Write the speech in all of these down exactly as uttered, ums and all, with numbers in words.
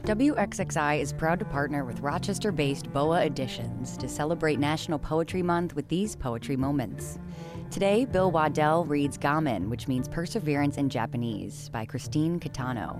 W X X I is proud to partner with Rochester-based B O A Editions to celebrate National Poetry Month with these poetry moments. Today, Bill Waddell reads Gamin, which means perseverance in Japanese, by Christine Kitano.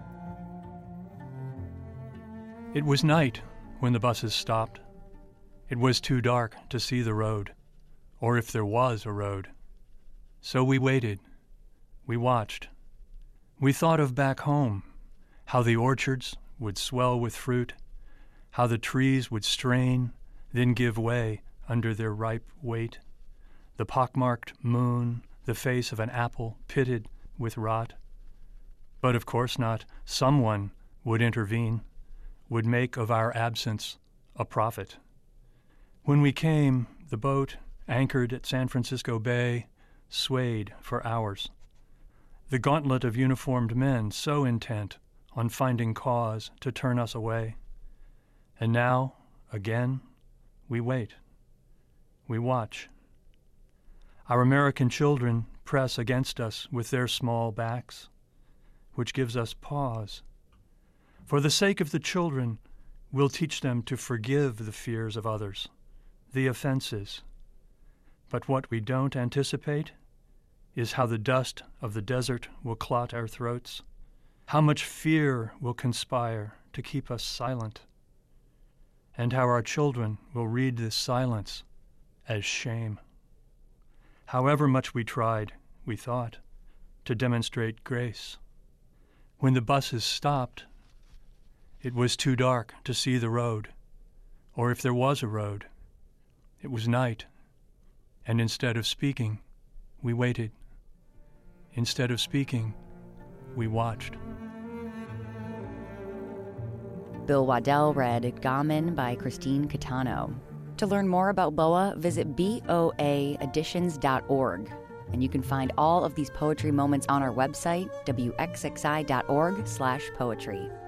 It was night when the buses stopped. It was too dark to see the road, or if there was a road. So we waited. We watched. We thought of back home, how the orchards would swell with fruit, how the trees would strain, then give way under their ripe weight, the pockmarked moon, the face of an apple pitted with rot. But of course not. Someone would intervene, would make of our absence a profit. When we came, the boat, anchored at San Francisco Bay, swayed for hours. The gauntlet of uniformed men so intent on finding cause to turn us away. And now, again, we wait. We watch. Our American children press against us with their small backs, which gives us pause. For the sake of the children, we'll teach them to forgive the fears of others, the offenses. But what we don't anticipate is how the dust of the desert will clot our throats, how much fear will conspire to keep us silent, and how our children will read this silence as shame. However much we tried, we thought, to demonstrate grace, when the buses stopped, it was too dark to see the road, or if there was a road. It was night, and instead of speaking, we waited. Instead of speaking, we watched. Bill Waddell read Gamin by Christine Kitano. To learn more about B O A, visit B O A editions dot org. And you can find all of these poetry moments on our website, W X X I dot org slash poetry.